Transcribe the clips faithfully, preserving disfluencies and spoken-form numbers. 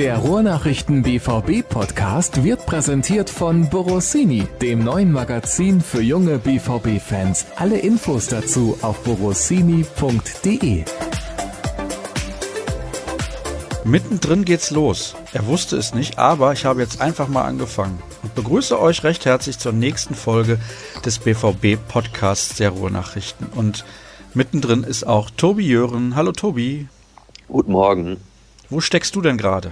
Der Ruhrnachrichten B V B-Podcast wird präsentiert von Borossini, dem neuen Magazin für junge B V B-Fans. Alle Infos dazu auf borossini punkt de. Mittendrin geht's los. Er wusste es nicht, aber ich habe jetzt einfach mal angefangen und begrüße euch recht herzlich zur nächsten Folge des B V B-Podcasts der Ruhrnachrichten. Und mittendrin ist auch Tobi Jören. Hallo Tobi. Guten Morgen. Wo steckst du denn gerade?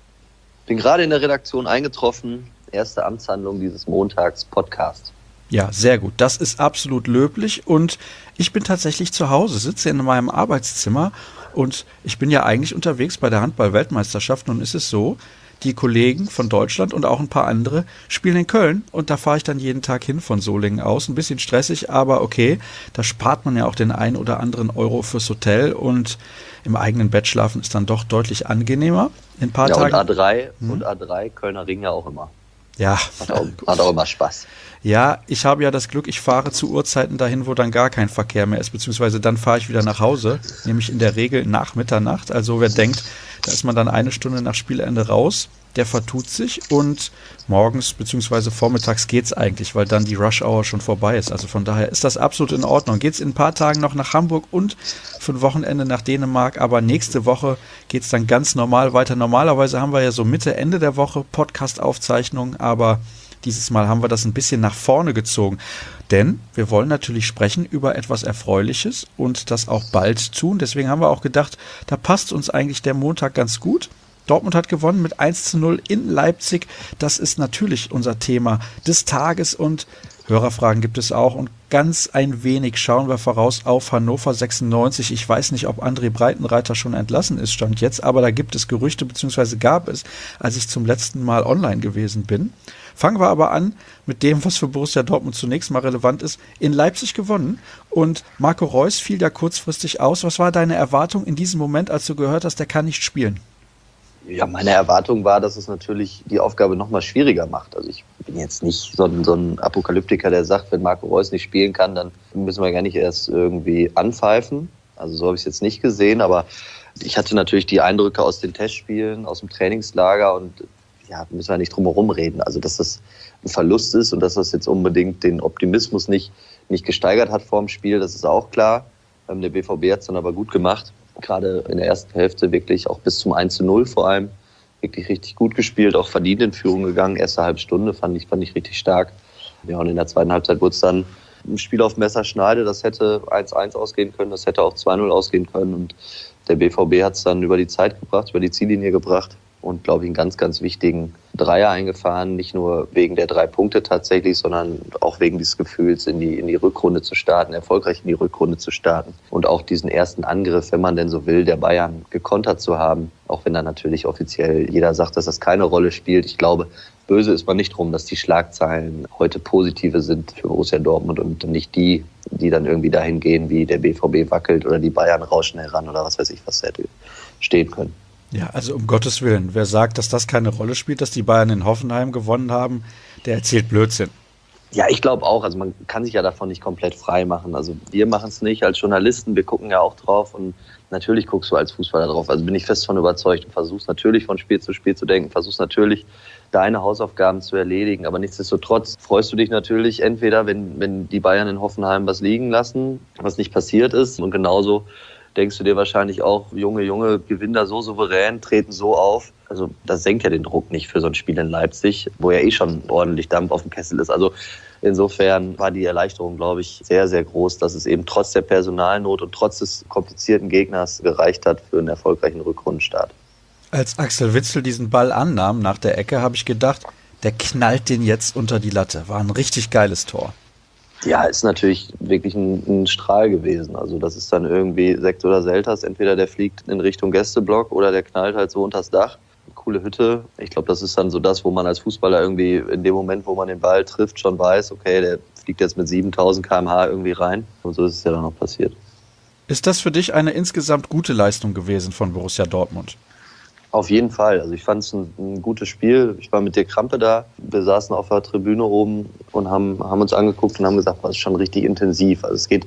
Bin gerade in der Redaktion eingetroffen. Erste Amtshandlung dieses Montags-Podcast. Ja, sehr gut. Das ist absolut löblich und ich bin tatsächlich zu Hause, sitze in meinem Arbeitszimmer und ich bin ja eigentlich unterwegs bei der Handball-Weltmeisterschaft. Nun ist es so, die Kollegen von Deutschland und auch ein paar andere spielen in Köln und da fahre ich dann jeden Tag hin von Solingen aus. Ein bisschen stressig, aber okay, da spart man ja auch den ein oder anderen Euro fürs Hotel und im eigenen Bett schlafen ist dann doch deutlich angenehmer. In ein paar ja, Tagen. Und A drei, hm? und A drei, Kölner Ring ja auch immer. Ja. Hat auch, hat auch immer Spaß. Ja, ich habe ja das Glück, ich fahre zu Uhrzeiten dahin, wo dann gar kein Verkehr mehr ist, beziehungsweise dann fahre ich wieder nach Hause, nämlich in der Regel nach Mitternacht. Also wer denkt, da ist man dann eine Stunde nach Spielende raus, der vertut sich und morgens beziehungsweise vormittags geht's eigentlich, weil dann die Rush Hour schon vorbei ist. Also von daher ist das absolut in Ordnung. Geht's in ein paar Tagen noch nach Hamburg und für ein Wochenende nach Dänemark, aber nächste Woche geht's dann ganz normal weiter. Normalerweise haben wir ja so Mitte, Ende der Woche Podcast-Aufzeichnungen, aber dieses Mal haben wir das ein bisschen nach vorne gezogen, denn wir wollen natürlich sprechen über etwas Erfreuliches und das auch bald tun. Deswegen haben wir auch gedacht, da passt uns eigentlich der Montag ganz gut. Dortmund hat gewonnen mit eins zu null in Leipzig. Das ist natürlich unser Thema des Tages und Hörerfragen gibt es auch. Und ganz ein wenig schauen wir voraus auf Hannover sechsundneunzig. Ich weiß nicht, ob André Breitenreiter schon entlassen ist, stand jetzt, aber da gibt es Gerüchte, beziehungsweise gab es, als ich zum letzten Mal online gewesen bin. Fangen wir aber an mit dem, was für Borussia Dortmund zunächst mal relevant ist. In Leipzig gewonnen und Marco Reus fiel da kurzfristig aus. Was war deine Erwartung in diesem Moment, als du gehört hast, der kann nicht spielen? Ja, meine Erwartung war, dass es natürlich die Aufgabe noch mal schwieriger macht. Also ich bin jetzt nicht so ein, so ein Apokalyptiker, der sagt, wenn Marco Reus nicht spielen kann, dann müssen wir gar nicht erst irgendwie anpfeifen. Also so habe ich es jetzt nicht gesehen, aber ich hatte natürlich die Eindrücke aus den Testspielen, aus dem Trainingslager und ja, müssen wir nicht drum herum reden. Also dass das ein Verlust ist und dass das jetzt unbedingt den Optimismus nicht, nicht gesteigert hat vor dem Spiel, das ist auch klar. Der B V B hat es dann aber gut gemacht. Gerade in der ersten Hälfte wirklich auch bis zum eins zu null vor allem wirklich richtig gut gespielt, auch verdient in Führung gegangen. Erste halbe Stunde fand ich, fand ich richtig stark. Ja, und in der zweiten Halbzeit wurde es dann ein Spiel auf Messerschneide. Das hätte eins eins ausgehen können, das hätte auch zwei null ausgehen können. Und der B V B hat es dann über die Zeit gebracht, über die Ziellinie gebracht und, glaube ich, einen ganz, ganz wichtigen Dreier eingefahren. Nicht nur wegen der drei Punkte tatsächlich, sondern auch wegen dieses Gefühls, in die, in die Rückrunde zu starten, erfolgreich in die Rückrunde zu starten. Und auch diesen ersten Angriff, wenn man denn so will, der Bayern gekontert zu haben. Auch wenn da natürlich offiziell jeder sagt, dass das keine Rolle spielt. Ich glaube, böse ist man nicht drum, dass die Schlagzeilen heute positive sind für Borussia Dortmund und nicht die, die dann irgendwie dahin gehen, wie der B V B wackelt oder die Bayern rauschen heran oder was weiß ich, was hätte stehen können. Ja, also um Gottes Willen, wer sagt, dass das keine Rolle spielt, dass die Bayern in Hoffenheim gewonnen haben, der erzählt Blödsinn. Ja, ich glaube auch. Also man kann sich ja davon nicht komplett frei machen. Also wir machen es nicht als Journalisten, wir gucken ja auch drauf und natürlich guckst du als Fußballer drauf. Also bin ich fest davon überzeugt und versuchst natürlich von Spiel zu Spiel zu denken, versuchst natürlich deine Hausaufgaben zu erledigen. Aber nichtsdestotrotz freust du dich natürlich entweder, wenn, wenn die Bayern in Hoffenheim was liegen lassen, was nicht passiert ist, und genauso denkst du dir wahrscheinlich auch, Junge, Junge, gewinnen da so souverän, treten so auf. Also das senkt ja den Druck nicht für so ein Spiel in Leipzig, wo ja eh schon ordentlich Dampf auf dem Kessel ist. Also insofern war die Erleichterung, glaube ich, sehr, sehr groß, dass es eben trotz der Personalnot und trotz des komplizierten Gegners gereicht hat für einen erfolgreichen Rückrundenstart. Als Axel Witsel diesen Ball annahm nach der Ecke, habe ich gedacht, der knallt den jetzt unter die Latte. War ein richtig geiles Tor. Ja, ist natürlich wirklich ein, ein Strahl gewesen. Also das ist dann irgendwie Sekt oder Selters. Entweder der fliegt in Richtung Gästeblock oder der knallt halt so unters Dach. Coole Hütte. Ich glaube, das ist dann so das, wo man als Fußballer irgendwie in dem Moment, wo man den Ball trifft, schon weiß, okay, der fliegt jetzt mit siebentausend Kilometer pro Stunde irgendwie rein. Und so ist es ja dann auch passiert. Ist das für dich eine insgesamt gute Leistung gewesen von Borussia Dortmund? Auf jeden Fall. Also ich fand es ein, ein gutes Spiel. Ich war mit der Krampe da. Wir saßen auf der Tribüne oben und haben, haben uns angeguckt und haben gesagt, das ist schon richtig intensiv. Also es geht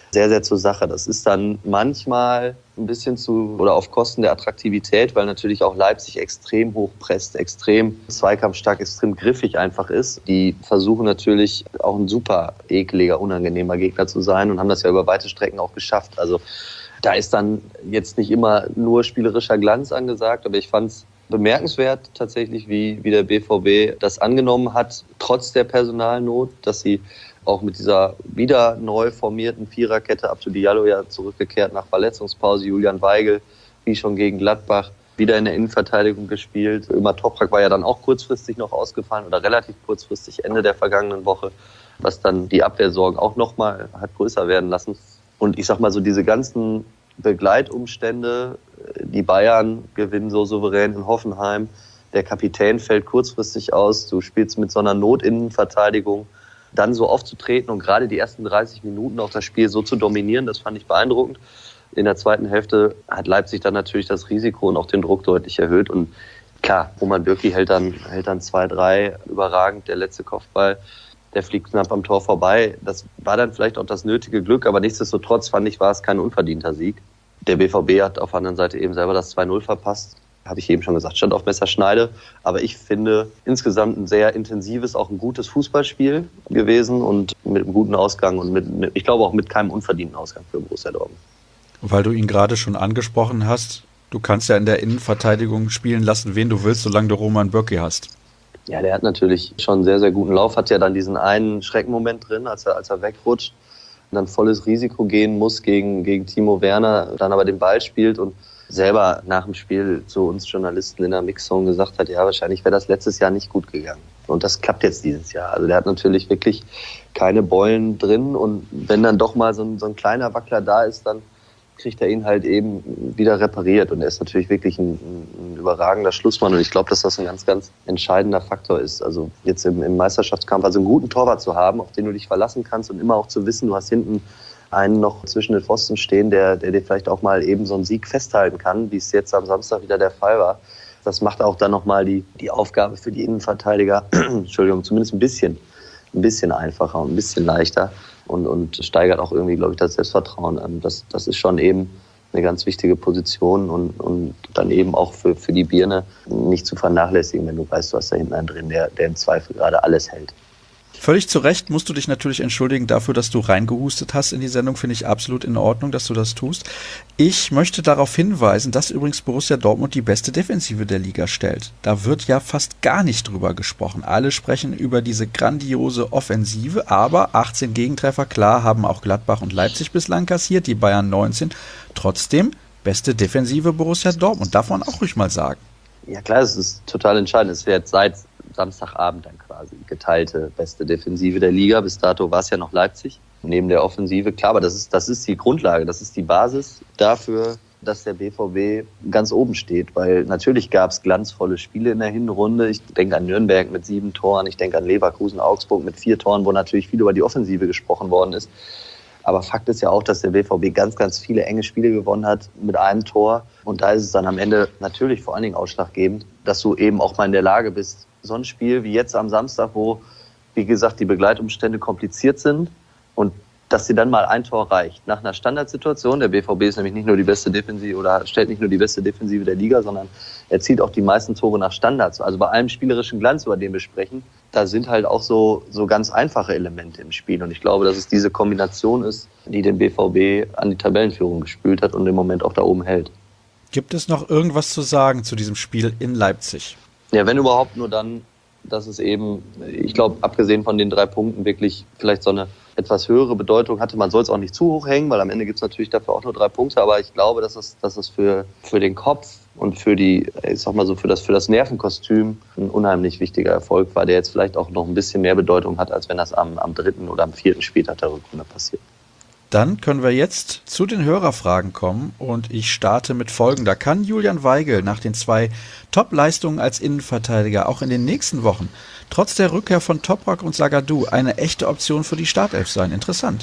sehr, sehr zur Sache. Das ist dann manchmal ein bisschen zu oder auf Kosten der Attraktivität, weil natürlich auch Leipzig extrem hoch presst, extrem zweikampfstark, extrem griffig einfach ist. Die versuchen natürlich auch ein super ekliger, unangenehmer Gegner zu sein und haben das ja über weite Strecken auch geschafft. Also da ist dann jetzt nicht immer nur spielerischer Glanz angesagt, aber ich fand es bemerkenswert tatsächlich, wie, wie der B V B das angenommen hat, trotz der Personalnot, dass sie auch mit dieser wieder neu formierten Viererkette, Abdou Diallo ja zurückgekehrt nach Verletzungspause, Julian Weigl, wie schon gegen Gladbach, wieder in der Innenverteidigung gespielt. Ömer Toprak war ja dann auch kurzfristig noch ausgefallen oder relativ kurzfristig Ende der vergangenen Woche, was dann die Abwehrsorgen auch nochmal hat größer werden lassen. Und ich sag mal so, diese ganzen Begleitumstände, die Bayern gewinnen so souverän in Hoffenheim, der Kapitän fällt kurzfristig aus, du spielst mit so einer Notinnenverteidigung, dann so aufzutreten und gerade die ersten dreißig Minuten auch das Spiel so zu dominieren, das fand ich beeindruckend. In der zweiten Hälfte hat Leipzig dann natürlich das Risiko und auch den Druck deutlich erhöht. Und klar, Roman Bürki hält dann, hält dann zwei drei überragend, der letzte Kopfball, der fliegt knapp am Tor vorbei. Das war dann vielleicht auch das nötige Glück, aber nichtsdestotrotz fand ich, war es kein unverdienter Sieg. Der B V B hat auf der anderen Seite eben selber das zwei null verpasst. Habe ich eben schon gesagt, stand auf Messerschneide. Aber ich finde insgesamt ein sehr intensives, auch ein gutes Fußballspiel gewesen und mit einem guten Ausgang und mit, ich glaube auch mit keinem unverdienten Ausgang für Borussia Dortmund. Weil du ihn gerade schon angesprochen hast, du kannst ja in der Innenverteidigung spielen lassen, wen du willst, solange du Roman Bürki hast. Ja, der hat natürlich schon einen sehr, sehr guten Lauf, hat ja dann diesen einen Schreckmoment drin, als er, als er wegrutscht und dann volles Risiko gehen muss gegen, gegen Timo Werner, dann aber den Ball spielt und selber nach dem Spiel zu uns Journalisten in der Mixzone gesagt hat, ja, wahrscheinlich wäre das letztes Jahr nicht gut gegangen. Und das klappt jetzt dieses Jahr. Also der hat natürlich wirklich keine Beulen drin und wenn dann doch mal so ein, so ein kleiner Wackler da ist, dann kriegt er ihn halt eben wieder repariert. Und er ist natürlich wirklich ein, ein überragender Schlussmann und ich glaube, dass das ein ganz, ganz entscheidender Faktor ist. Also jetzt im, im Meisterschaftskampf, also einen guten Torwart zu haben, auf den du dich verlassen kannst und immer auch zu wissen, du hast hinten einen noch zwischen den Pfosten stehen, der, der dir vielleicht auch mal eben so einen Sieg festhalten kann, wie es jetzt am Samstag wieder der Fall war. Das macht auch dann nochmal die, die Aufgabe für die Innenverteidiger, Entschuldigung, zumindest ein bisschen, ein bisschen einfacher und ein bisschen leichter und, und steigert auch irgendwie, glaube ich, das Selbstvertrauen. Das, das ist schon eben eine ganz wichtige Position und, und dann eben auch für, für die Birne nicht zu vernachlässigen, wenn du weißt, du hast da hinten einen drin, der, der im Zweifel gerade alles hält. Völlig zu Recht musst du dich natürlich entschuldigen dafür, dass du reingehustet hast in die Sendung. Finde ich absolut in Ordnung, dass du das tust. Ich möchte darauf hinweisen, dass übrigens Borussia Dortmund die beste Defensive der Liga stellt. Da wird ja fast gar nicht drüber gesprochen. Alle sprechen über diese grandiose Offensive, aber achtzehn Gegentreffer, klar, haben auch Gladbach und Leipzig bislang kassiert, die Bayern neunzehn. Trotzdem, beste Defensive Borussia Dortmund, darf man auch ruhig mal sagen. Ja klar, es ist total entscheidend. Es wird seit Samstagabend dann quasi geteilte beste Defensive der Liga. Bis dato war es ja noch Leipzig neben der Offensive. Klar, aber das ist, das ist die Grundlage, das ist die Basis dafür, dass der B V B ganz oben steht. Weil natürlich gab es glanzvolle Spiele in der Hinrunde. Ich denke an Nürnberg mit sieben Toren, ich denke an Leverkusen, Augsburg mit vier Toren, wo natürlich viel über die Offensive gesprochen worden ist. Aber Fakt ist ja auch, dass der B V B ganz, ganz viele enge Spiele gewonnen hat mit einem Tor. Und da ist es dann am Ende natürlich vor allen Dingen ausschlaggebend, dass du eben auch mal in der Lage bist, so ein Spiel wie jetzt am Samstag, wo, wie gesagt, die Begleitumstände kompliziert sind und dass dir dann mal ein Tor reicht. Nach einer Standardsituation, der B V B ist nämlich nicht nur die beste Defensive oder stellt nicht nur die beste Defensive der Liga, sondern erzielt auch die meisten Tore nach Standards. Also bei allem spielerischen Glanz, über den wir sprechen, da sind halt auch so, so ganz einfache Elemente im Spiel. Und ich glaube, dass es diese Kombination ist, die den B V B an die Tabellenführung gespült hat und im Moment auch da oben hält. Gibt es noch irgendwas zu sagen zu diesem Spiel in Leipzig? Ja, wenn überhaupt nur dann, dass es eben, ich glaube, abgesehen von den drei Punkten wirklich vielleicht so eine etwas höhere Bedeutung hatte. Man soll es auch nicht zu hoch hängen, weil am Ende gibt es natürlich dafür auch nur drei Punkte, aber ich glaube, dass es, dass es für, für den Kopf und für die, ich sag mal so, für das, für das Nervenkostüm ein unheimlich wichtiger Erfolg war, der jetzt vielleicht auch noch ein bisschen mehr Bedeutung hat, als wenn das am, am dritten oder am vierten Spieltag der Rückrunde passiert. Dann können wir jetzt zu den Hörerfragen kommen und ich starte mit folgender. Kann Julian Weigl nach den zwei Top-Leistungen als Innenverteidiger auch in den nächsten Wochen trotz der Rückkehr von Toprak und Zagadou eine echte Option für die Startelf sein? Interessant.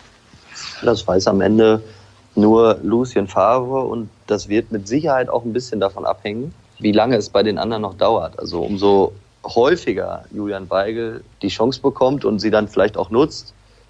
Das weiß am Ende nur Lucien Favre und das wird mit Sicherheit auch ein bisschen davon abhängen, wie lange es bei den anderen noch dauert. Also umso häufiger Julian Weigl die Chance bekommt und sie dann vielleicht auch nutzt,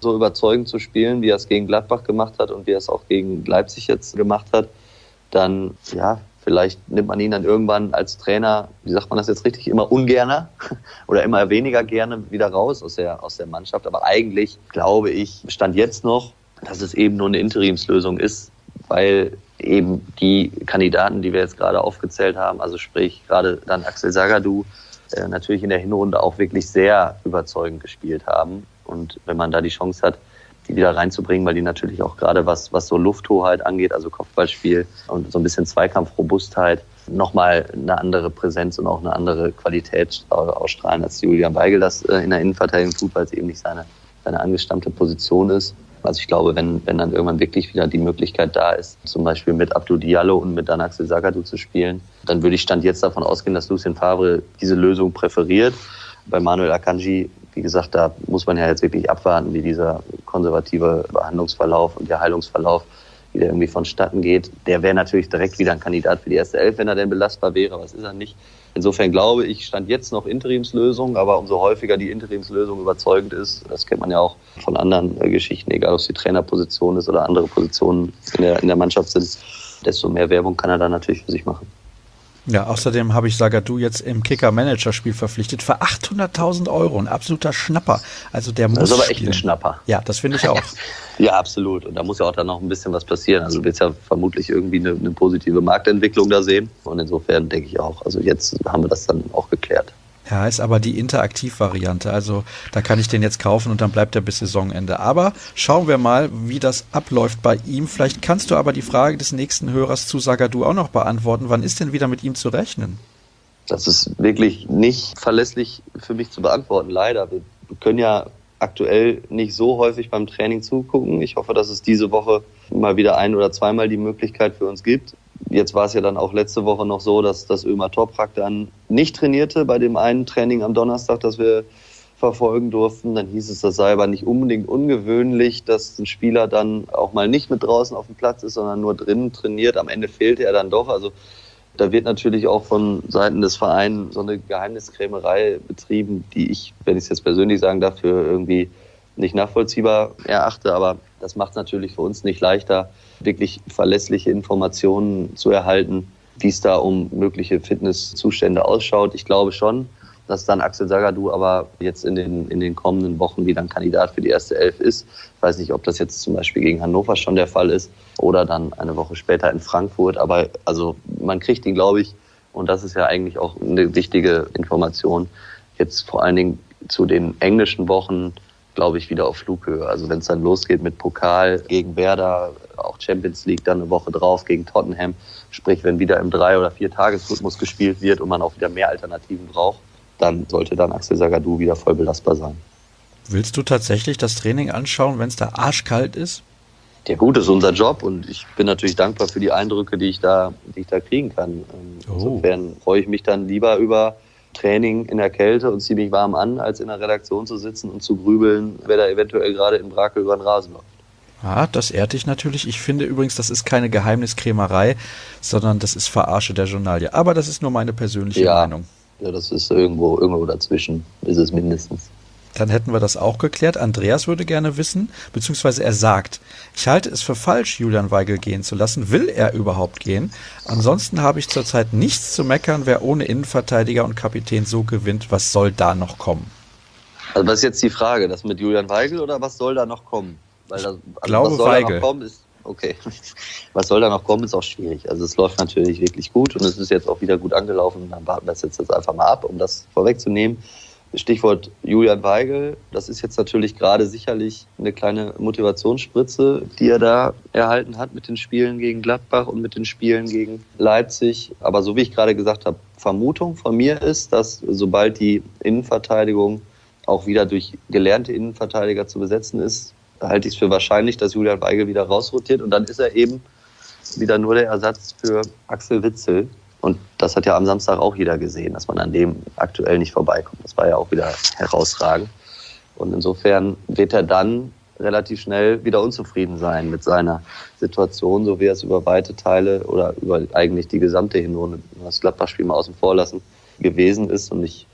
so überzeugend zu spielen, wie er es gegen Gladbach gemacht hat und wie er es auch gegen Leipzig jetzt gemacht hat, dann, ja, vielleicht nimmt man ihn dann irgendwann als Trainer, wie sagt man das jetzt richtig, immer ungerner oder immer weniger gerne wieder raus aus der, aus der Mannschaft. Aber eigentlich glaube ich, stand jetzt noch, dass es eben nur eine Interimslösung ist, weil eben die Kandidaten, die wir jetzt gerade aufgezählt haben, also sprich gerade dann Axel Zagadou, äh, natürlich in der Hinrunde auch wirklich sehr überzeugend gespielt haben. Und wenn man da die Chance hat, die wieder reinzubringen, weil die natürlich auch gerade was, was so Lufthoheit angeht, also Kopfballspiel und so ein bisschen Zweikampfrobustheit, nochmal eine andere Präsenz und auch eine andere Qualität ausstrahlen, als Julian Weigl das in der Innenverteidigung tut, weil es eben nicht seine, seine angestammte Position ist. Also ich glaube, wenn, wenn dann irgendwann wirklich wieder die Möglichkeit da ist, zum Beispiel mit Abdou Diallo und mit dann Axel Zagadou zu spielen, dann würde ich Stand jetzt davon ausgehen, dass Lucien Favre diese Lösung präferiert. Bei Manuel Akanji, wie gesagt, da muss man ja jetzt wirklich abwarten, wie dieser konservative Behandlungsverlauf und der Heilungsverlauf wieder irgendwie vonstatten geht. Der wäre natürlich direkt wieder ein Kandidat für die erste Elf, wenn er denn belastbar wäre, aber das ist er nicht. Insofern glaube ich, stand jetzt noch Interimslösung, aber umso häufiger die Interimslösung überzeugend ist, das kennt man ja auch von anderen äh, Geschichten, egal ob es die Trainerposition ist oder andere Positionen in der, in der Mannschaft sind, desto mehr Werbung kann er dann natürlich für sich machen. Ja, außerdem habe ich Zagadou jetzt im Kicker-Manager-Spiel verpflichtet für achthunderttausend Euro. Ein absoluter Schnapper. Also der muss Das ist aber echt spielen. ein Schnapper. Ja, das finde ich auch. Ja, absolut. Und da muss ja auch dann noch ein bisschen was passieren. Also du willst ja vermutlich irgendwie eine, eine positive Marktentwicklung da sehen. Und insofern denke ich auch, also jetzt haben wir das dann auch geklärt. Ja, ist aber die Interaktiv-Variante. Also da kann ich den jetzt kaufen und dann bleibt er bis Saisonende. Aber schauen wir mal, wie das abläuft bei ihm. Vielleicht kannst du aber die Frage des nächsten Hörers zu Zagadou auch noch beantworten. Wann ist denn wieder mit ihm zu rechnen? Das ist wirklich nicht verlässlich für mich zu beantworten, leider. Wir können ja aktuell nicht so häufig beim Training zugucken. Ich hoffe, dass es diese Woche mal wieder ein- oder zweimal die Möglichkeit für uns gibt. Jetzt war es ja dann auch letzte Woche noch so, dass, dass Ömer Toprak dann nicht trainierte bei dem einen Training am Donnerstag, das wir verfolgen durften. Dann hieß es, das sei aber nicht unbedingt ungewöhnlich, dass ein Spieler dann auch mal nicht mit draußen auf dem Platz ist, sondern nur drinnen trainiert. Am Ende fehlte er dann doch. Also da wird natürlich auch von Seiten des Vereins so eine Geheimniskrämerei betrieben, die ich, wenn ich es jetzt persönlich sagen darf, für irgendwie nicht nachvollziehbar erachte. Aber das macht es natürlich für uns nicht leichter, wirklich verlässliche Informationen zu erhalten, wie es da um mögliche Fitnesszustände ausschaut. Ich glaube schon, dass dann Axel Zagadou aber jetzt in den, in den kommenden Wochen wieder ein Kandidat für die erste Elf ist. Ich weiß nicht, ob das jetzt zum Beispiel gegen Hannover schon der Fall ist oder dann eine Woche später in Frankfurt. Aber also man kriegt ihn, glaube ich, und das ist ja eigentlich auch eine wichtige Information, jetzt vor allen Dingen zu den englischen Wochen, glaube ich, wieder auf Flughöhe. Also wenn es dann losgeht mit Pokal gegen Werder, auch Champions League dann eine Woche drauf gegen Tottenham, sprich wenn wieder im Drei- oder Vier-Tages-Rhythmus gespielt wird und man auch wieder mehr Alternativen braucht, dann sollte dann Axel Zagadou wieder voll belastbar sein. Willst du tatsächlich das Training anschauen, wenn es da arschkalt ist? Ja gut, das ist unser Job und ich bin natürlich dankbar für die Eindrücke, die ich da, die ich da kriegen kann. Oh. Insofern freue ich mich dann lieber über Training in der Kälte und ziemlich warm an, als in der Redaktion zu sitzen und zu grübeln, wer da eventuell gerade in Brakel über den Rasen läuft. Ja, das ehrt dich natürlich. Ich finde übrigens, das ist keine Geheimniskrämerei, sondern das ist Verarsche der Journalie. Aber das ist nur meine persönliche ja, Meinung. Ja, das ist irgendwo, irgendwo dazwischen, ist es mindestens. Dann hätten wir das auch geklärt. Andreas würde gerne wissen, beziehungsweise er sagt, ich halte es für falsch, Julian Weigl gehen zu lassen. Will er überhaupt gehen? Ansonsten habe ich zurzeit nichts zu meckern, wer ohne Innenverteidiger und Kapitän so gewinnt. Was soll da noch kommen? Also was ist jetzt die Frage? Das mit Julian Weigl oder was soll da noch kommen? Weil das, also ich glaube, was soll Weigl. Da noch kommen ist, okay. Was soll da noch kommen, ist auch schwierig. Also es läuft natürlich wirklich gut und es ist jetzt auch wieder gut angelaufen. Dann warten wir das jetzt einfach mal ab, um das vorwegzunehmen. Stichwort Julian Weigl, das ist jetzt natürlich gerade sicherlich eine kleine Motivationsspritze, die er da erhalten hat mit den Spielen gegen Gladbach und mit den Spielen gegen Leipzig. Aber so wie ich gerade gesagt habe, Vermutung von mir ist, dass sobald die Innenverteidigung auch wieder durch gelernte Innenverteidiger zu besetzen ist, halte ich es für wahrscheinlich, dass Julian Weigl wieder rausrotiert und dann ist er eben wieder nur der Ersatz für Axel Witsel. Und das hat ja am Samstag auch jeder gesehen, dass man an dem aktuell nicht vorbeikommt. Das war ja auch wieder herausragend. Und insofern wird er dann relativ schnell wieder unzufrieden sein mit seiner Situation, so wie er es über weite Teile oder über eigentlich die gesamte Hinrunde, das Gladbach-Spiel mal außen vor lassen, gewesen ist. Und ich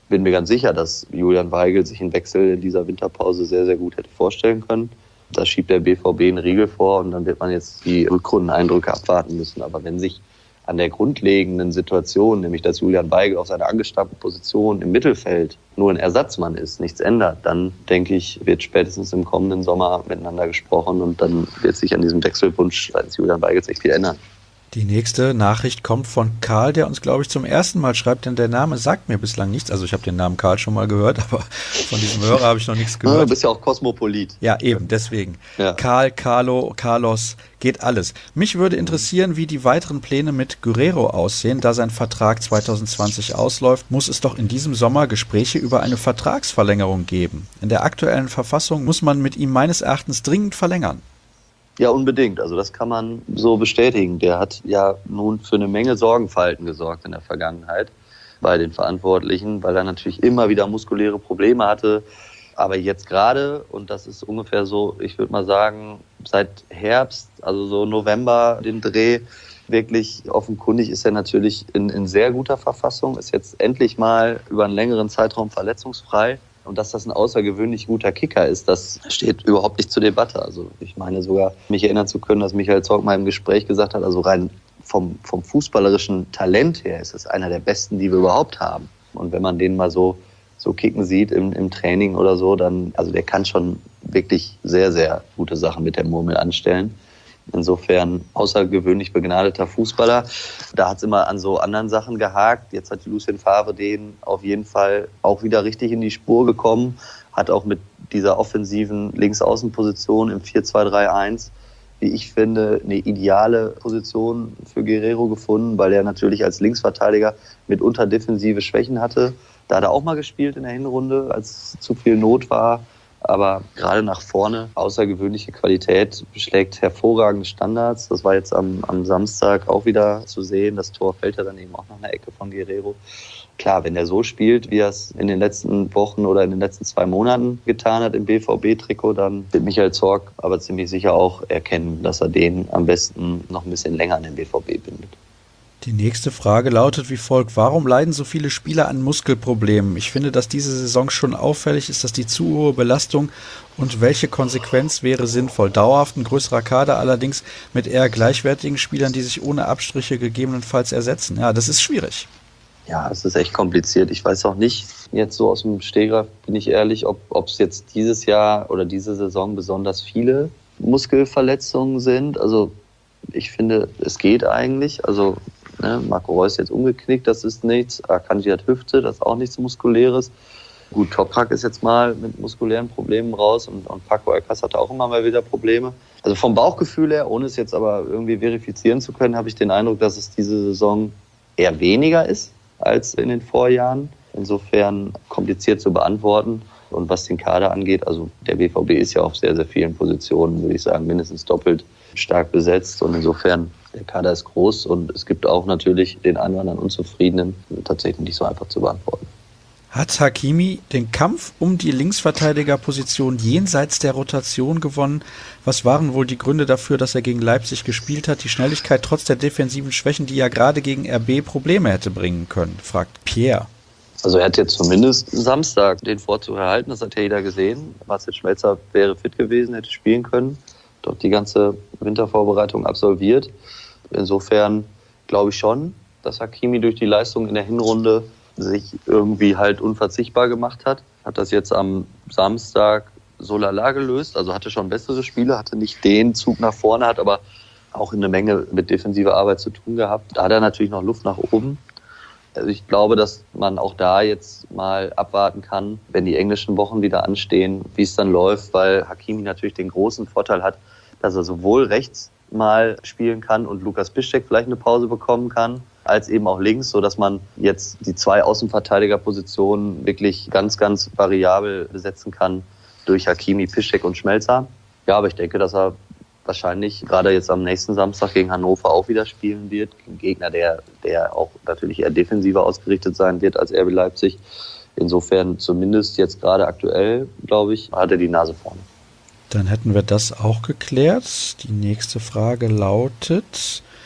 bin mir ganz sicher, dass Julian Weigl sich einen Wechsel in dieser Winterpause sehr, sehr gut hätte vorstellen können. Da schiebt der B V B einen Riegel vor und dann wird man jetzt die Rückrundeneindrücke abwarten müssen. Aber wenn sich an der grundlegenden Situation, nämlich dass Julian Weigl auf seiner angestammten Position im Mittelfeld nur ein Ersatzmann ist, nichts ändert, dann denke ich, wird spätestens im kommenden Sommer miteinander gesprochen und dann wird sich an diesem Wechselwunsch seitens Julian Weigls echt viel ändern. Die nächste Nachricht kommt von Karl, der uns, glaube ich, zum ersten Mal schreibt, denn der Name sagt mir bislang nichts. Also ich habe den Namen Karl schon mal gehört, aber von diesem Hörer habe ich noch nichts gehört. Du bist ja auch Kosmopolit. Ja, eben, deswegen. Ja. Karl, Carlo, Carlos, geht alles. Mich würde interessieren, wie die weiteren Pläne mit Guerreiro aussehen. Da sein Vertrag zwanzig zwanzig ausläuft, muss es doch in diesem Sommer Gespräche über eine Vertragsverlängerung geben. In der aktuellen Verfassung muss man mit ihm meines Erachtens dringend verlängern. Ja, unbedingt. Also das kann man so bestätigen. Der hat ja nun für eine Menge Sorgenfalten gesorgt in der Vergangenheit bei den Verantwortlichen, weil er natürlich immer wieder muskuläre Probleme hatte. Aber jetzt gerade, und das ist ungefähr so, ich würde mal sagen, seit Herbst, also so November, den Dreh, wirklich offenkundig ist er natürlich in, in sehr guter Verfassung, ist jetzt endlich mal über einen längeren Zeitraum verletzungsfrei. Und dass das ein außergewöhnlich guter Kicker ist, das steht überhaupt nicht zur Debatte. Also ich meine sogar, mich erinnern zu können, dass Michael Zorc mal im Gespräch gesagt hat, also rein vom, vom fußballerischen Talent her ist es einer der besten, die wir überhaupt haben. Und wenn man den mal so, so kicken sieht im, im Training oder so, dann, also der kann schon wirklich sehr, sehr gute Sachen mit der Murmel anstellen. Insofern außergewöhnlich begnadeter Fußballer. Da hat es immer an so anderen Sachen gehakt. Jetzt hat Lucien Favre den auf jeden Fall auch wieder richtig in die Spur gekommen. Hat auch mit dieser offensiven Linksaußenposition im vier zwei drei eins, wie ich finde, eine ideale Position für Guerreiro gefunden, weil er natürlich als Linksverteidiger mitunter defensive Schwächen hatte. Da hat er auch mal gespielt in der Hinrunde, als zu viel Not war. Aber gerade nach vorne außergewöhnliche Qualität, schlägt hervorragende Standards. Das war jetzt am, am Samstag auch wieder zu sehen. Das Tor fällt ja dann eben auch nach einer Ecke von Guerreiro. Klar, wenn er so spielt, wie er es in den letzten Wochen oder in den letzten zwei Monaten getan hat im B V B-Trikot, dann wird Michael Zorc aber ziemlich sicher auch erkennen, dass er den am besten noch ein bisschen länger an den B V B bindet. Die nächste Frage lautet wie folgt: Warum leiden so viele Spieler an Muskelproblemen? Ich finde, dass diese Saison schon auffällig ist, dass die zu hohe Belastung und welche Konsequenz wäre sinnvoll? Dauerhaft ein größerer Kader, allerdings mit eher gleichwertigen Spielern, die sich ohne Abstriche gegebenenfalls ersetzen. Ja, das ist schwierig. Ja, es ist echt kompliziert. Ich weiß auch nicht, jetzt so aus dem Stegreif bin ich ehrlich, ob es jetzt dieses Jahr oder diese Saison besonders viele Muskelverletzungen sind. Also ich finde, es geht eigentlich. Also Ne, Marco Reus jetzt umgeknickt, das ist nichts. Akanji hat Hüfte, das ist auch nichts Muskuläres. Gut, Toprak ist jetzt mal mit muskulären Problemen raus und, und Paco Alcácer hatte auch immer mal wieder Probleme. Also vom Bauchgefühl her, ohne es jetzt aber irgendwie verifizieren zu können, habe ich den Eindruck, dass es diese Saison eher weniger ist als in den Vorjahren. Insofern kompliziert zu beantworten. Und was den Kader angeht, also der B V B ist ja auf sehr, sehr vielen Positionen, würde ich sagen, mindestens doppelt stark besetzt. Und insofern, der Kader ist groß und es gibt auch natürlich den einen oder anderen Unzufriedenen, tatsächlich nicht so einfach zu beantworten. Hat Hakimi den Kampf um die Linksverteidigerposition jenseits der Rotation gewonnen? Was waren wohl die Gründe dafür, dass er gegen Leipzig gespielt hat? Die Schnelligkeit trotz der defensiven Schwächen, die ja gerade gegen R B Probleme hätte bringen können, fragt Pierre. Also er hat jetzt zumindest Samstag den Vorzug erhalten, das hat ja jeder gesehen. Marcel Schmelzer wäre fit gewesen, hätte spielen können, dort die ganze Wintervorbereitung absolviert. Insofern glaube ich schon, dass Hakimi durch die Leistung in der Hinrunde sich irgendwie halt unverzichtbar gemacht hat. Hat das jetzt am Samstag so lala gelöst, also hatte schon bessere Spiele, hatte nicht den Zug nach vorne, hat aber auch eine Menge mit defensiver Arbeit zu tun gehabt. Da hat er natürlich noch Luft nach oben. Also ich glaube, dass man auch da jetzt mal abwarten kann, wenn die englischen Wochen wieder anstehen, wie es dann läuft, weil Hakimi natürlich den großen Vorteil hat, dass er sowohl rechts mal spielen kann und Lukas Piszczek vielleicht eine Pause bekommen kann, als eben auch links, sodass man jetzt die zwei Außenverteidigerpositionen wirklich ganz, ganz variabel besetzen kann durch Hakimi, Piszczek und Schmelzer. Ja, aber ich denke, dass er wahrscheinlich gerade jetzt am nächsten Samstag gegen Hannover auch wieder spielen wird. Ein Gegner, der, der auch natürlich eher defensiver ausgerichtet sein wird als R B Leipzig. Insofern zumindest jetzt gerade aktuell, glaube ich, hat er die Nase vorne. Dann hätten wir das auch geklärt. Die nächste Frage lautet: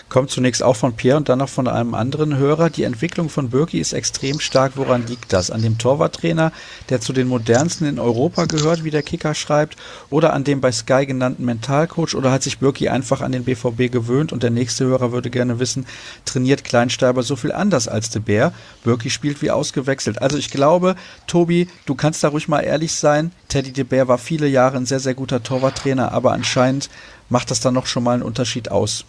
Kommt zunächst auch von Pierre und dann noch von einem anderen Hörer. Die Entwicklung von Bürki ist extrem stark. Woran liegt das? An dem Torwarttrainer, der zu den modernsten in Europa gehört, wie der Kicker schreibt, oder an dem bei Sky genannten Mentalcoach, oder hat sich Bürki einfach an den B V B gewöhnt? Und der nächste Hörer würde gerne wissen, trainiert Kleinsteiber so viel anders als de Beer? Bürki spielt wie ausgewechselt. Also ich glaube, Tobi, du kannst da ruhig mal ehrlich sein. Teddy de Beer war viele Jahre ein sehr, sehr guter Torwarttrainer, aber anscheinend macht das dann noch schon mal einen Unterschied aus.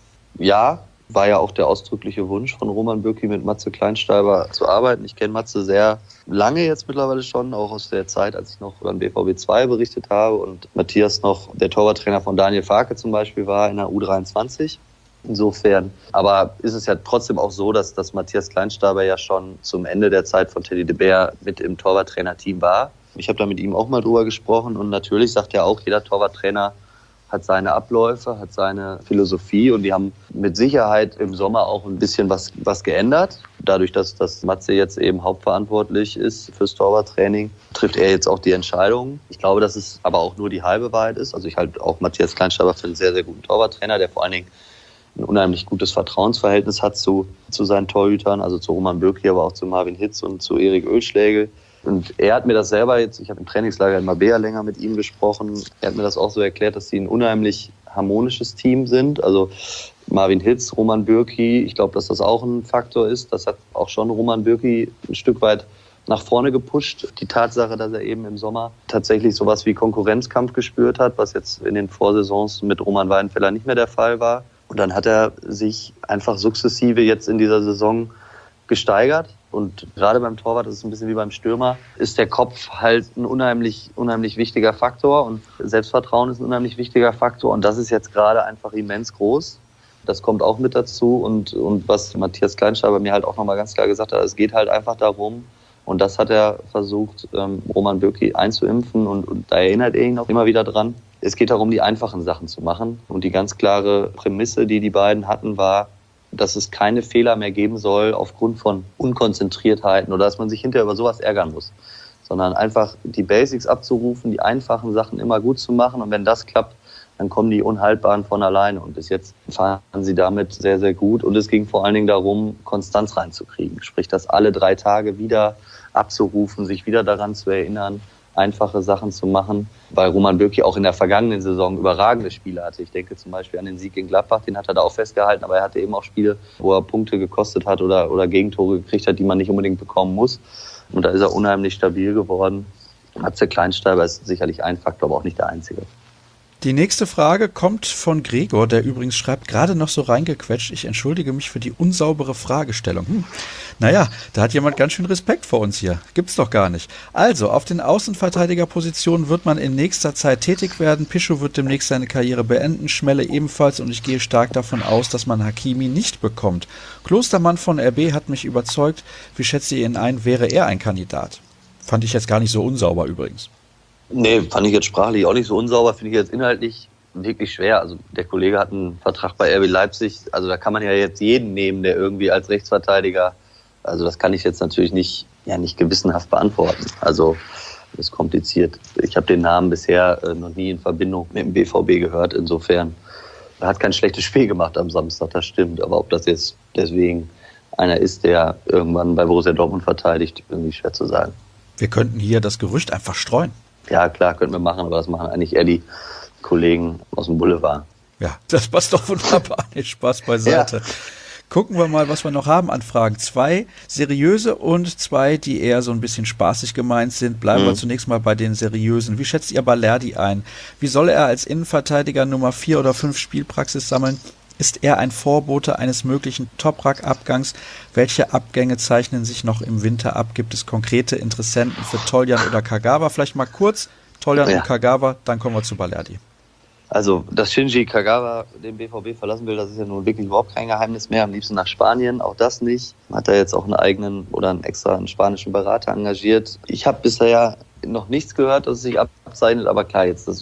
Ja, war ja auch der ausdrückliche Wunsch von Roman Bürki, mit Matze Kleinsteiber zu arbeiten. Ich kenne Matze sehr lange jetzt mittlerweile schon, auch aus der Zeit, als ich noch beim B V B zwei berichtet habe und Matthias noch der Torwarttrainer von Daniel Farke zum Beispiel war in der U dreiundzwanzig. Insofern, aber ist es ja trotzdem auch so, dass, dass Matthias Kleinsteiber ja schon zum Ende der Zeit von Teddy de Beer mit im Torwarttrainerteam war. Ich habe da mit ihm auch mal drüber gesprochen und natürlich sagt ja auch, jeder Torwarttrainer hat seine Abläufe, hat seine Philosophie und die haben mit Sicherheit im Sommer auch ein bisschen was, was geändert. Dadurch, dass, dass Matze jetzt eben hauptverantwortlich ist fürs Torwarttraining, trifft er jetzt auch die Entscheidungen. Ich glaube, dass es aber auch nur die halbe Wahrheit ist. Also ich halte auch Matthias Kleinsteiber für einen sehr, sehr guten Torwarttrainer, der vor allen Dingen ein unheimlich gutes Vertrauensverhältnis hat zu, zu seinen Torhütern, also zu Roman Bürki, aber auch zu Marvin Hitz und zu Erik Oehlschlägel. Und er hat mir das selber jetzt, ich habe im Trainingslager in Marbella länger mit ihm gesprochen, er hat mir das auch so erklärt, dass sie ein unheimlich harmonisches Team sind. Also Marvin Hitz, Roman Bürki, ich glaube, dass das auch ein Faktor ist. Das hat auch schon Roman Bürki ein Stück weit nach vorne gepusht. Die Tatsache, dass er eben im Sommer tatsächlich sowas wie Konkurrenzkampf gespürt hat, was jetzt in den Vorsaisons mit Roman Weidenfeller nicht mehr der Fall war. Und dann hat er sich einfach sukzessive jetzt in dieser Saison gesteigert. Und gerade beim Torwart, das ist ein bisschen wie beim Stürmer, ist der Kopf halt ein unheimlich, unheimlich wichtiger Faktor. Und Selbstvertrauen ist ein unheimlich wichtiger Faktor. Und das ist jetzt gerade einfach immens groß. Das kommt auch mit dazu. Und, und was Matthias Kleinsteiber mir halt auch nochmal ganz klar gesagt hat, es geht halt einfach darum, und das hat er versucht, ähm, Roman Bürki einzuimpfen. Und, und da erinnert er ihn auch immer wieder dran. Es geht darum, die einfachen Sachen zu machen. Und die ganz klare Prämisse, die die beiden hatten, war, dass es keine Fehler mehr geben soll aufgrund von Unkonzentriertheiten oder dass man sich hinterher über sowas ärgern muss. Sondern einfach die Basics abzurufen, die einfachen Sachen immer gut zu machen. Und wenn das klappt, dann kommen die Unhaltbaren von alleine. Und bis jetzt fahren sie damit sehr, sehr gut. Und es ging vor allen Dingen darum, Konstanz reinzukriegen. Sprich, das alle drei Tage wieder abzurufen, sich wieder daran zu erinnern, einfache Sachen zu machen, weil Roman Bürki auch in der vergangenen Saison überragende Spiele hatte. Ich denke zum Beispiel an den Sieg gegen Gladbach, den hat er da auch festgehalten, aber er hatte eben auch Spiele, wo er Punkte gekostet hat oder, oder Gegentore gekriegt hat, die man nicht unbedingt bekommen muss. Und da ist er unheimlich stabil geworden. Matze Kleinsteiber ist sicherlich ein Faktor, aber auch nicht der einzige. Die nächste Frage kommt von Gregor, der übrigens schreibt, gerade noch so reingequetscht, ich entschuldige mich für die unsaubere Fragestellung. Hm. Naja, da hat jemand ganz schön Respekt vor uns hier. Gibt's doch gar nicht. Also, auf den Außenverteidigerpositionen wird man in nächster Zeit tätig werden. Pischow wird demnächst seine Karriere beenden, Schmelle ebenfalls und ich gehe stark davon aus, dass man Hakimi nicht bekommt. Klostermann von R B hat mich überzeugt. Wie schätzt ihr ihn ein? Wäre er ein Kandidat? Fand ich jetzt gar nicht so unsauber übrigens. Nee, fand ich jetzt sprachlich auch nicht so unsauber, finde ich jetzt inhaltlich wirklich schwer. Also der Kollege hat einen Vertrag bei R B Leipzig, also da kann man ja jetzt jeden nehmen, der irgendwie als Rechtsverteidiger, also das kann ich jetzt natürlich nicht, ja, nicht gewissenhaft beantworten. Also das ist kompliziert. Ich habe den Namen bisher äh, noch nie in Verbindung mit dem B V B gehört, insofern. Er hat kein schlechtes Spiel gemacht am Samstag, das stimmt, aber ob das jetzt deswegen einer ist, der irgendwann bei Borussia Dortmund verteidigt, irgendwie schwer zu sagen. Wir könnten hier das Gerücht einfach streuen. Ja, klar, könnten wir machen, aber das machen eigentlich eher die Kollegen aus dem Boulevard. Ja, das passt doch wunderbar. Nicht Spaß beiseite. Ja. Gucken wir mal, was wir noch haben an Fragen. Zwei seriöse und zwei, die eher so ein bisschen spaßig gemeint sind. Bleiben mhm. wir zunächst mal bei den seriösen. Wie schätzt ihr Balerdi ein? Wie soll er als Innenverteidiger Nummer vier oder fünf Spielpraxis sammeln? Ist er ein Vorbote eines möglichen Toprak-Abgangs? Welche Abgänge zeichnen sich noch im Winter ab? Gibt es konkrete Interessenten für Toljan oder Kagawa? Vielleicht mal kurz Toljan ja. und Kagawa, dann kommen wir zu Balerdi. Also, dass Shinji Kagawa den B V B verlassen will, das ist ja nun wirklich überhaupt kein Geheimnis mehr. Am liebsten nach Spanien, auch das nicht. Hat er jetzt auch einen eigenen oder einen extra einen spanischen Berater engagiert. Ich habe bisher ja noch nichts gehört, dass es sich abzeichnet, aber klar, jetzt das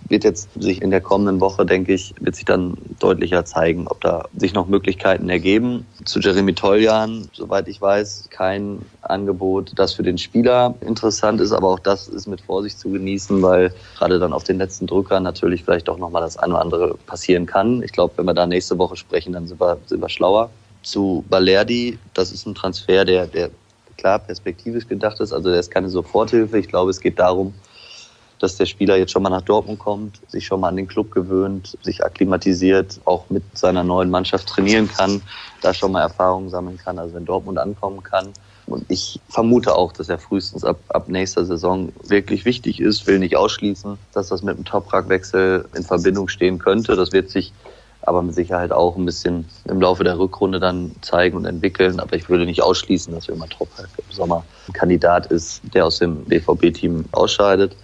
wird jetzt sich in der kommenden Woche, denke ich, wird sich dann deutlicher zeigen, ob da sich noch Möglichkeiten ergeben. Zu Jeremy Toljan, soweit ich weiß, kein Angebot, das für den Spieler interessant ist, aber auch das ist mit Vorsicht zu genießen, weil gerade dann auf den letzten Drücker natürlich vielleicht auch nochmal das eine oder andere passieren kann. Ich glaube, wenn wir da nächste Woche sprechen, dann sind wir, sind wir schlauer. Zu Balerdi, das ist ein Transfer, der, der klar perspektivisch gedacht ist, also der ist keine Soforthilfe. Ich glaube, es geht darum, dass der Spieler jetzt schon mal nach Dortmund kommt, sich schon mal an den Club gewöhnt, sich akklimatisiert, auch mit seiner neuen Mannschaft trainieren kann, da schon mal Erfahrungen sammeln kann, also in Dortmund ankommen kann. Und ich vermute auch, dass er frühestens ab, ab nächster Saison wirklich wichtig ist, will nicht ausschließen, dass das mit einem Toprak-Wechsel in Verbindung stehen könnte. Das wird sich aber mit Sicherheit auch ein bisschen im Laufe der Rückrunde dann zeigen und entwickeln. Aber ich würde nicht ausschließen, dass Wilmar Toprak im Sommer ein Kandidat ist, der aus dem B V B-Team ausscheidet.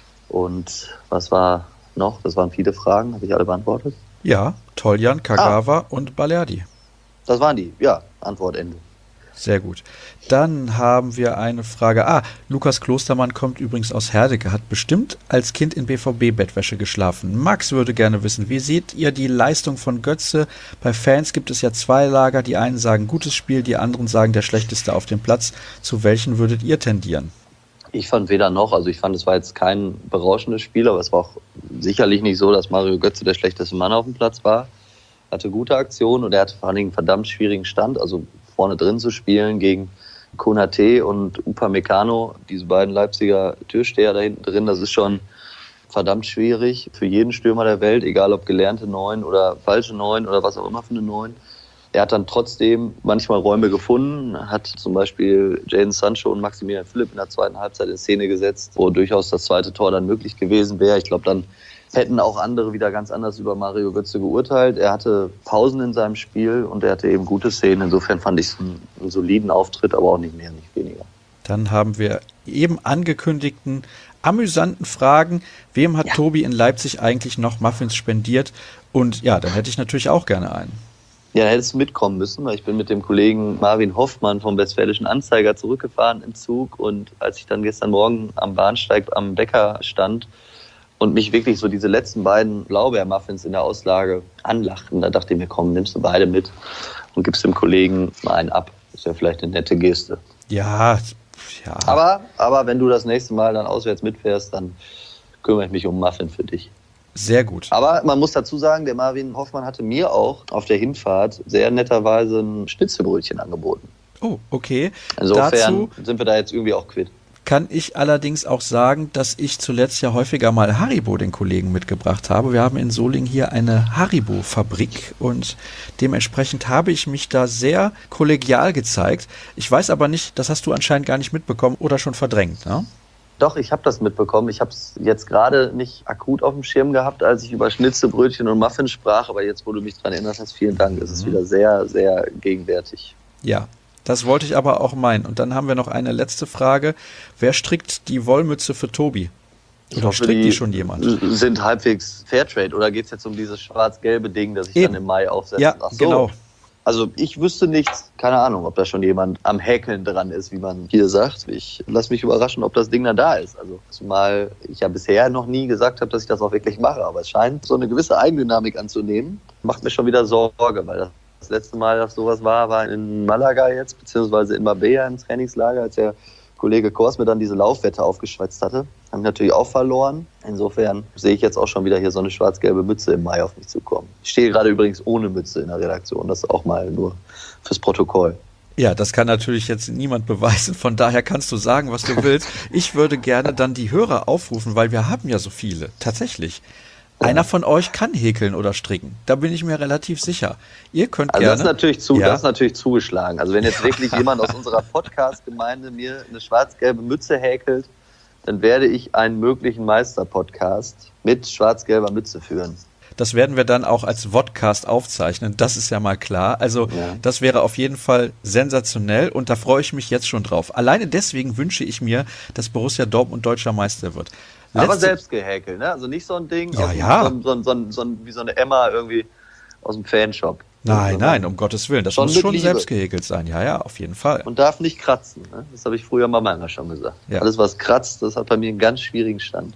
Und was war noch? Das waren viele Fragen. Habe ich alle beantwortet? Ja, Toljan, Kagawa ah. und Balerdi. Das waren die. Ja, Antwort Ende. Sehr gut. Dann haben wir eine Frage. Ah, Lukas Klostermann kommt übrigens aus Herdecke, hat bestimmt als Kind in B V B-Bettwäsche geschlafen. Max würde gerne wissen, wie seht ihr die Leistung von Götze? Bei Fans gibt es ja zwei Lager. Die einen sagen gutes Spiel, die anderen sagen der schlechteste auf dem Platz. Zu welchen würdet ihr tendieren? Ich fand weder noch, also ich fand, es war jetzt kein berauschendes Spiel, aber es war auch sicherlich nicht so, dass Mario Götze der schlechteste Mann auf dem Platz war. Hatte gute Aktionen und er hatte vor allen Dingen einen verdammt schwierigen Stand, also vorne drin zu spielen gegen Konate und Upamecano, diese beiden Leipziger Türsteher da hinten drin, das ist schon verdammt schwierig für jeden Stürmer der Welt, egal ob gelernte Neun oder falsche Neun oder was auch immer für eine Neun. Er hat dann trotzdem manchmal Räume gefunden, hat zum Beispiel Jadon Sancho und Maximilian Philipp in der zweiten Halbzeit in Szene gesetzt, wo durchaus das zweite Tor dann möglich gewesen wäre. Ich glaube, dann hätten auch andere wieder ganz anders über Mario Götze geurteilt. Er hatte Pausen in seinem Spiel und er hatte eben gute Szenen. Insofern fand ich es einen, einen soliden Auftritt, aber auch nicht mehr, nicht weniger. Dann haben wir eben angekündigten amüsanten Fragen. Wem hat ja. Tobi in Leipzig eigentlich noch Muffins spendiert? Und ja, dann hätte ich natürlich auch gerne einen. Ja, da hättest du mitkommen müssen, weil ich bin mit dem Kollegen Marvin Hoffmann vom Westfälischen Anzeiger zurückgefahren im Zug und als ich dann gestern Morgen am Bahnsteig am Bäcker stand und mich wirklich so diese letzten beiden Blaubeermuffins in der Auslage anlachten, da dachte ich mir, komm, nimmst du beide mit und gibst dem Kollegen mal einen ab. Das ist ja vielleicht eine nette Geste. Ja, ja. Aber, aber wenn du das nächste Mal dann auswärts mitfährst, dann kümmere ich mich um Muffin für dich. Sehr gut. Aber man muss dazu sagen, der Marvin Hoffmann hatte mir auch auf der Hinfahrt sehr netterweise ein Schnitzelbrötchen angeboten. Oh, okay. Insofern Dazu sind wir da jetzt irgendwie auch quitt. Kann ich allerdings auch sagen, dass ich zuletzt ja häufiger mal Haribo den Kollegen mitgebracht habe. Wir haben in Solingen hier eine Haribo-Fabrik und dementsprechend habe ich mich da sehr kollegial gezeigt. Ich weiß aber nicht, das hast du anscheinend gar nicht mitbekommen oder schon verdrängt, ne? Doch, ich habe das mitbekommen. Ich habe es jetzt gerade nicht akut auf dem Schirm gehabt, als ich über Schnitzelbrötchen und Muffins sprach. Aber jetzt, wo du mich daran erinnert hast, vielen Dank. Es ist wieder sehr, sehr gegenwärtig. Ja, das wollte ich aber auch meinen. Und dann haben wir noch eine letzte Frage. Wer strickt die Wollmütze für Tobi? Oder hoffe, strickt die, die schon jemand? Sind halbwegs Fairtrade. Oder geht es jetzt um dieses schwarz-gelbe Ding, das ich Eben. dann im Mai aufsetze? Ja, Ach so. genau. Also ich wüsste nichts, keine Ahnung, ob da schon jemand am Häkeln dran ist, wie man hier sagt. Ich lasse mich überraschen, ob das Ding dann da ist. Also zumal ich ja bisher noch nie gesagt habe, dass ich das auch wirklich mache. Aber es scheint so eine gewisse Eigendynamik anzunehmen. Macht mir schon wieder Sorge, weil das, das letzte Mal, dass sowas war, war in Malaga jetzt, beziehungsweise in Marbella im Trainingslager, als der Kollege Kors mir dann diese Laufwette aufgeschwätzt hatte. Haben natürlich auch verloren. Insofern sehe ich jetzt auch schon wieder hier so eine schwarz-gelbe Mütze im Mai auf mich zukommen. Ich stehe gerade übrigens ohne Mütze in der Redaktion. Das auch mal nur fürs Protokoll. Ja, das kann natürlich jetzt niemand beweisen. Von daher kannst du sagen, was du willst. Ich würde gerne dann die Hörer aufrufen, weil wir haben ja so viele. Tatsächlich. Einer von euch kann häkeln oder stricken. Da bin ich mir relativ sicher. Ihr könnt also gerne... Das ist, natürlich zu, ja. das ist natürlich zugeschlagen. Also wenn jetzt wirklich jemand aus unserer Podcast-Gemeinde mir eine schwarz-gelbe Mütze häkelt, dann werde ich einen möglichen Meister-Podcast mit schwarz-gelber Mütze führen. Das werden wir dann auch als Vodcast aufzeichnen, das ist ja mal klar. Also ja. Das wäre auf jeden Fall sensationell und da freue ich mich jetzt schon drauf. Alleine deswegen wünsche ich mir, dass Borussia Dortmund deutscher Meister wird. Letzte Aber selbst gehäkelt, ne? Also nicht so ein Ding, ja, aus ja. So, so, so, so, so, wie so eine Emma irgendwie aus dem Fanshop. Nein, so, nein, um Gottes Willen. Das muss schon Liebe. selbst gehäkelt sein. Ja, ja, auf jeden Fall. Und darf nicht kratzen. Ne? Das habe ich früher mal manchmal schon gesagt. Ja. Alles, was kratzt, das hat bei mir einen ganz schwierigen Stand.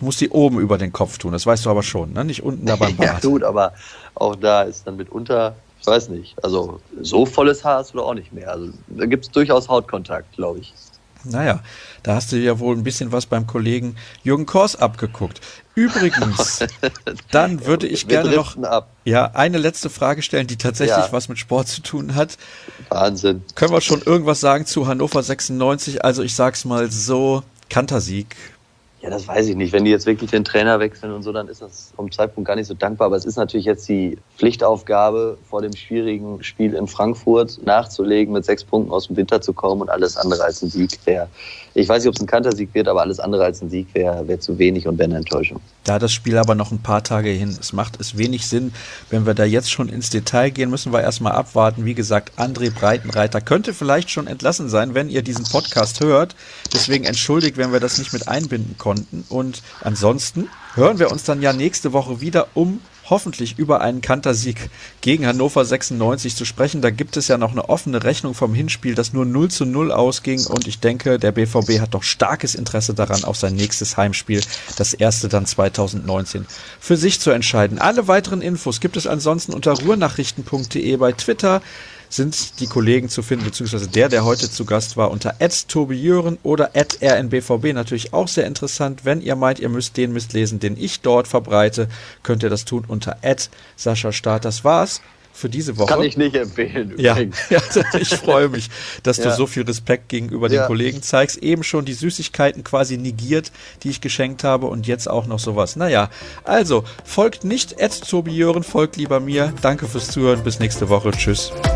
Du musst die oben über den Kopf tun, das weißt du aber schon, ne? Nicht unten da beim Bart. Ja gut, aber auch da ist dann mitunter, ich weiß nicht, also so volles Haar hast du doch auch nicht mehr. Also da gibt es durchaus Hautkontakt, glaube ich. Naja, da hast du ja wohl ein bisschen was beim Kollegen Jürgen Kors abgeguckt. Übrigens, dann würde ich Wir gerne noch ab. ja, eine letzte Frage stellen, die tatsächlich Ja. was mit Sport zu tun hat. Wahnsinn. Können wir schon irgendwas sagen zu Hannover sechsundneunzig? Also ich sag's mal so, Kantersieg. Ja, das weiß ich nicht. Wenn die jetzt wirklich den Trainer wechseln und so, dann ist das vom Zeitpunkt gar nicht so dankbar. Aber es ist natürlich jetzt die Pflichtaufgabe, vor dem schwierigen Spiel in Frankfurt nachzulegen, mit sechs Punkten aus dem Winter zu kommen und alles andere als ein Sieg wäre. Ich weiß nicht, ob es ein Kantersieg wird, aber alles andere als ein Sieg wäre wär zu wenig und wäre eine Enttäuschung. Da das Spiel aber noch ein paar Tage hin, es macht es wenig Sinn, wenn wir da jetzt schon ins Detail gehen, müssen wir erstmal abwarten. Wie gesagt, André Breitenreiter könnte vielleicht schon entlassen sein, wenn ihr diesen Podcast hört. Deswegen entschuldigt, wenn wir das nicht mit einbinden konnten. Und ansonsten hören wir uns dann ja nächste Woche wieder, um hoffentlich über einen Kantersieg gegen Hannover sechsundneunzig zu sprechen. Da gibt es ja noch eine offene Rechnung vom Hinspiel, das nur null zu null ausging, und ich denke, der B V B hat doch starkes Interesse daran, auf sein nächstes Heimspiel, das erste dann zweitausendneunzehn, für sich zu entscheiden. Alle weiteren Infos gibt es ansonsten unter ruhrnachrichten punkt de. Bei Twitter sind die Kollegen zu finden, beziehungsweise der, der heute zu Gast war, unter at tobi jören oder at r n b v b. Natürlich auch sehr interessant. Wenn ihr meint, ihr müsst den Mist lesen, den ich dort verbreite, könnt ihr das tun unter at Sascha Staat. Das war's für diese Woche. Kann ich nicht empfehlen. Ja, ja, ich freue mich, dass Ja. du so viel Respekt gegenüber den Ja. Kollegen zeigst. Eben schon die Süßigkeiten quasi negiert, die ich geschenkt habe, und jetzt auch noch sowas. Naja, also folgt nicht at tobi jören, folgt lieber mir. Danke fürs Zuhören. Bis nächste Woche. Tschüss.